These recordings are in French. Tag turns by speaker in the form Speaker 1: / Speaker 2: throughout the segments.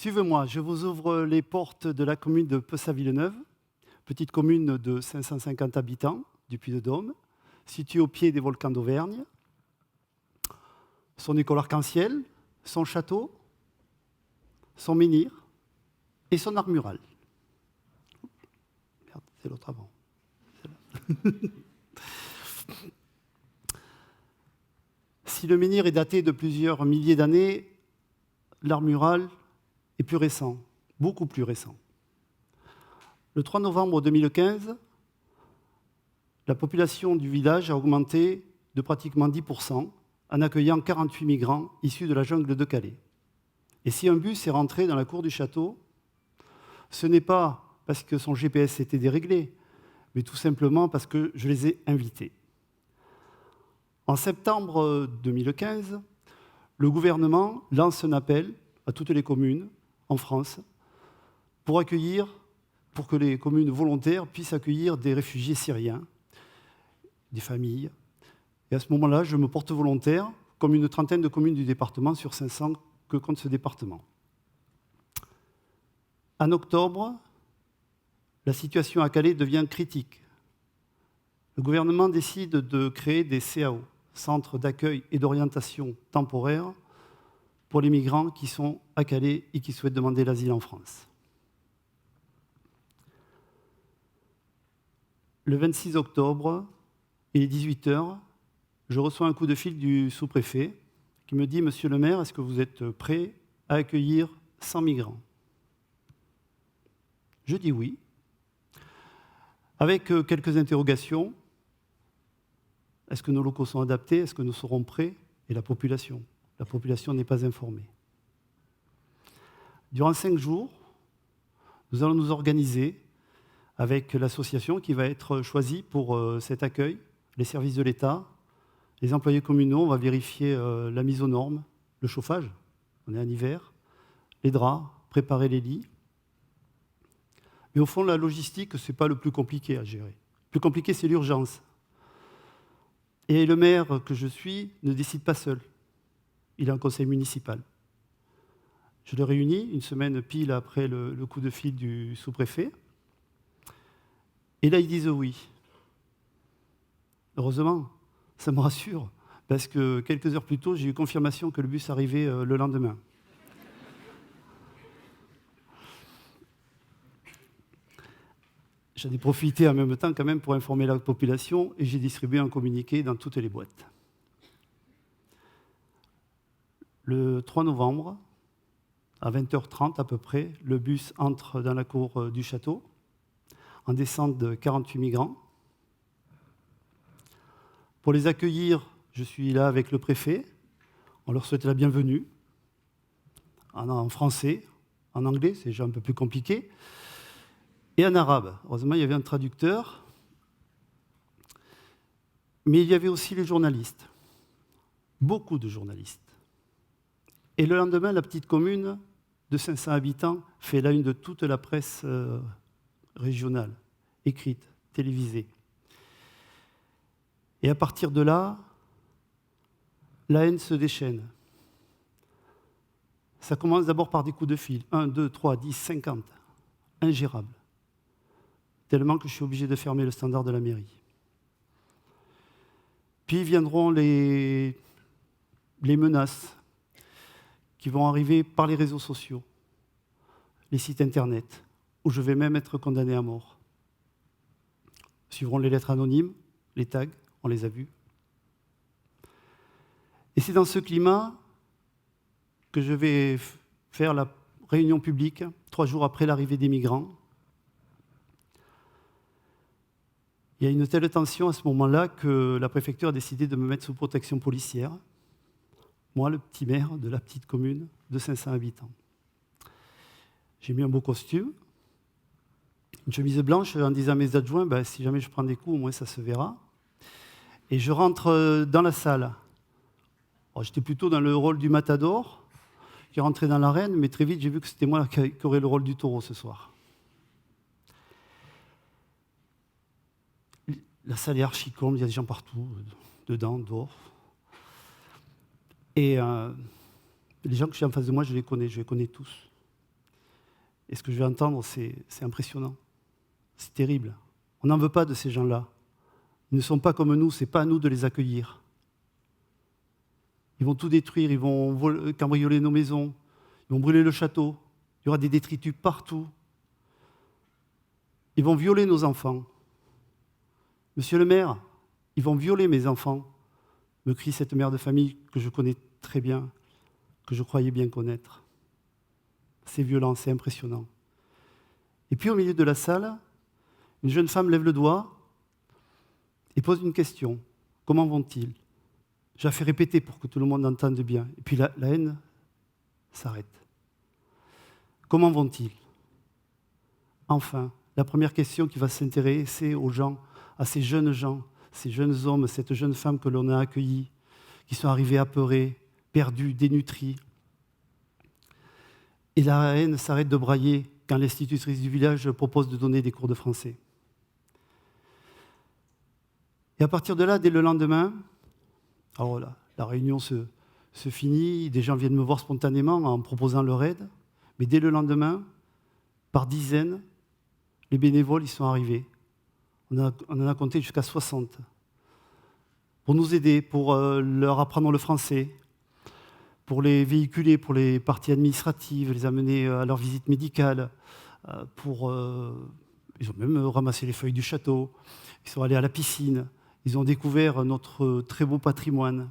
Speaker 1: Suivez-moi, je vous ouvre les portes de la commune de Pessa-Villeneuve, petite commune de 550 habitants du Puy-de-Dôme, située au pied des volcans d'Auvergne. Son école arc-en-ciel, son château, son menhir et son art mural. Merde, c'est l'autre avant. Si le menhir est daté de plusieurs milliers d'années, l'art mural est plus récent, beaucoup plus récent. Le 3 novembre 2015, la population du village a augmenté de pratiquement 10% en accueillant 48 migrants issus de la jungle de Calais. Et si un bus est rentré dans la cour du château, ce n'est pas parce que son GPS était déréglé, mais tout simplement parce que je les ai invités. En septembre 2015, le gouvernement lance un appel à toutes les communes en France pour que les communes volontaires puissent accueillir des réfugiés syriens, des familles. Et à ce moment-là, je me porte volontaire, comme une trentaine de communes du département sur 500 que compte ce département. En octobre, la situation à Calais devient critique. Le gouvernement décide de créer des CAO, centres d'accueil et d'orientation temporaire, pour les migrants qui sont à Calais et qui souhaitent demander l'asile en France. Le 26 octobre, il est 18h, je reçois un coup de fil du sous-préfet qui me dit « Monsieur le maire, est-ce que vous êtes prêt à accueillir 100 migrants ?» Je dis oui, avec quelques interrogations. Est-ce que nos locaux sont adaptés? Est-ce que nous serons prêts? Et la population n'est pas informée. Durant 5 jours, nous allons nous organiser avec l'association qui va être choisie pour cet accueil, les services de l'État, les employés communaux. On va vérifier la mise aux normes, le chauffage, on est en hiver, les draps, préparer les lits. Mais au fond, la logistique, ce n'est pas le plus compliqué à gérer. Le plus compliqué, c'est l'urgence. Et le maire que je suis ne décide pas seul. Il a un conseil municipal. Je le réunis une semaine pile après le coup de fil du sous-préfet. Et là, ils disent oui. Heureusement, ça me rassure, parce que quelques heures plus tôt, j'ai eu confirmation que le bus arrivait le lendemain. J'en ai profité en même temps quand même pour informer la population et j'ai distribué un communiqué dans toutes les boîtes. Le 3 novembre, à 20h30 à peu près, le bus entre dans la cour du château, en descente de 48 migrants. Pour les accueillir, je suis là avec le préfet. On leur souhaite la bienvenue, en français, en anglais, c'est déjà un peu plus compliqué, et en arabe. Heureusement, il y avait un traducteur. Mais il y avait aussi les journalistes, beaucoup de journalistes. Et le lendemain, la petite commune de 500 habitants fait la une de toute la presse régionale, écrite, télévisée. Et à partir de là, la haine se déchaîne. Ça commence d'abord par des coups de fil, 1, 2, 3, 10, 50, ingérables. Tellement que je suis obligé de fermer le standard de la mairie. Puis viendront les menaces qui vont arriver par les réseaux sociaux, les sites internet, où je vais même être condamné à mort. Suivront les lettres anonymes, les tags, on les a vus. Et c'est dans ce climat que je vais faire la réunion publique, 3 jours après l'arrivée des migrants. Il y a une telle tension à ce moment-là que la préfecture a décidé de me mettre sous protection policière. Moi, le petit maire de la petite commune de 500 habitants. J'ai mis un beau costume, une chemise blanche en disant à mes adjoints, si jamais je prends des coups, au moins ça se verra. Et je rentre dans la salle. Alors, j'étais plutôt dans le rôle du matador, qui rentrait dans l'arène, mais très vite j'ai vu que c'était moi qui aurais le rôle du taureau ce soir. La salle est archi comble, il y a des gens partout, dedans, dehors. Et les gens que j'ai en face de moi, je les connais tous. Et ce que je vais entendre, c'est impressionnant. C'est terrible. On n'en veut pas de ces gens-là. Ils ne sont pas comme nous, ce n'est pas à nous de les accueillir. Ils vont tout détruire, ils vont cambrioler nos maisons, ils vont brûler le château, il y aura des détritus partout. Ils vont violer nos enfants. Monsieur le maire, ils vont violer mes enfants, me crie cette mère de famille que je connais très bien, que je croyais bien connaître. C'est violent, c'est impressionnant. Et puis au milieu de la salle, une jeune femme lève le doigt et pose une question. Comment vont-ils? Je la fais répéter pour que tout le monde entende bien. Et puis la haine s'arrête. Comment vont-ils? Enfin, la première question qui va s'intéresser aux gens, à ces jeunes gens, ces jeunes hommes, cette jeune femme que l'on a accueillie, qui sont arrivés apeurés, perdus, dénutris. Et la haine s'arrête de brailler quand l'institutrice du village propose de donner des cours de français. Et à partir de là, dès le lendemain, alors là, la réunion se finit, des gens viennent me voir spontanément en me proposant leur aide, mais dès le lendemain, par dizaines, les bénévoles y sont arrivés. On en a compté jusqu'à 60. Pour nous aider, pour leur apprendre le français, pour les véhiculer pour les parties administratives, les amener à leur visite médicale, ils ont même ramassé les feuilles du château, ils sont allés à la piscine, ils ont découvert notre très beau patrimoine.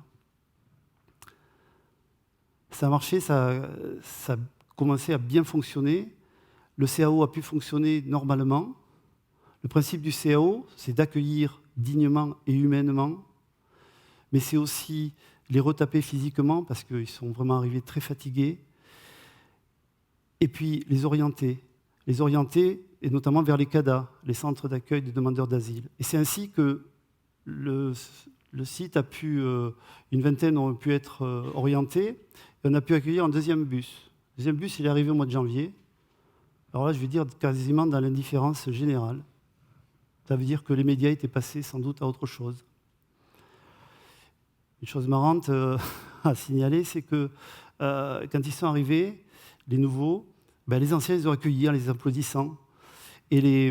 Speaker 1: Ça a marché, ça a commencé à bien fonctionner, le CAO a pu fonctionner normalement. Le principe du CAO, c'est d'accueillir dignement et humainement, mais c'est aussi les retaper physiquement parce qu'ils sont vraiment arrivés très fatigués, et puis les orienter, et notamment vers les CADA, les centres d'accueil des demandeurs d'asile. Et c'est ainsi que le site a pu, une vingtaine ont pu être orientés, et on a pu accueillir un deuxième bus. Le deuxième bus, il est arrivé au mois de janvier. Alors là, je vais dire quasiment dans l'indifférence générale. Ça veut dire que les médias étaient passés sans doute à autre chose. Une chose marrante à signaler, c'est que quand ils sont arrivés, les nouveaux, les anciens les ont accueillis en les applaudissant. Et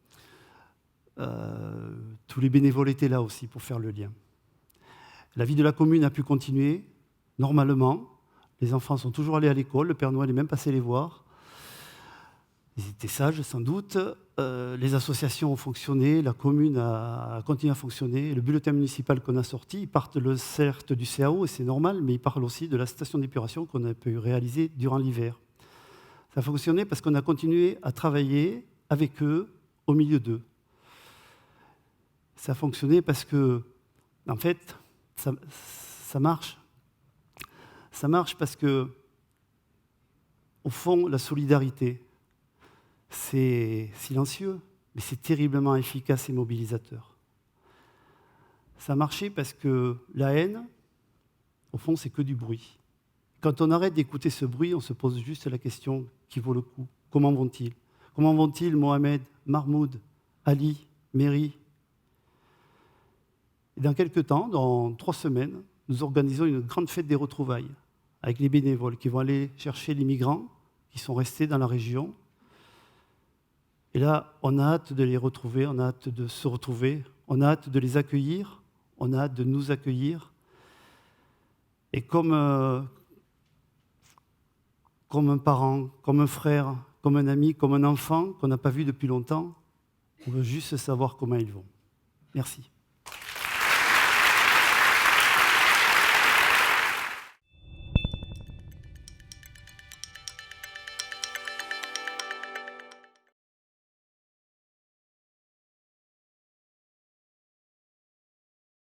Speaker 1: tous les bénévoles étaient là aussi pour faire le lien. La vie de la commune a pu continuer normalement. Les enfants sont toujours allés à l'école, le Père Noël est même passé les voir. Ils étaient sages sans doute, les associations ont fonctionné, la commune a continué à fonctionner, le bulletin municipal qu'on a sorti, il part certes du CAO et c'est normal, mais il parle aussi de la station d'épuration qu'on a pu réaliser durant l'hiver. Ça a fonctionné parce qu'on a continué à travailler avec eux, au milieu d'eux. Ça a fonctionné parce que, en fait, ça marche. Ça marche parce que, au fond, la solidarité, c'est silencieux, mais c'est terriblement efficace et mobilisateur. Ça a marché parce que la haine, au fond, c'est que du bruit. Quand on arrête d'écouter ce bruit, on se pose juste la question qui vaut le coup. Comment vont-ils? Comment vont-ils Mohamed, Mahmoud, Ali, Mary? Et dans quelques temps, dans 3 semaines, nous organisons une grande fête des retrouvailles avec les bénévoles qui vont aller chercher les migrants qui sont restés dans la région. Et là, on a hâte de les retrouver, on a hâte de se retrouver, on a hâte de les accueillir, on a hâte de nous accueillir. Et comme un parent, comme un frère, comme un ami, comme un enfant qu'on n'a pas vu depuis longtemps, on veut juste savoir comment ils vont. Merci.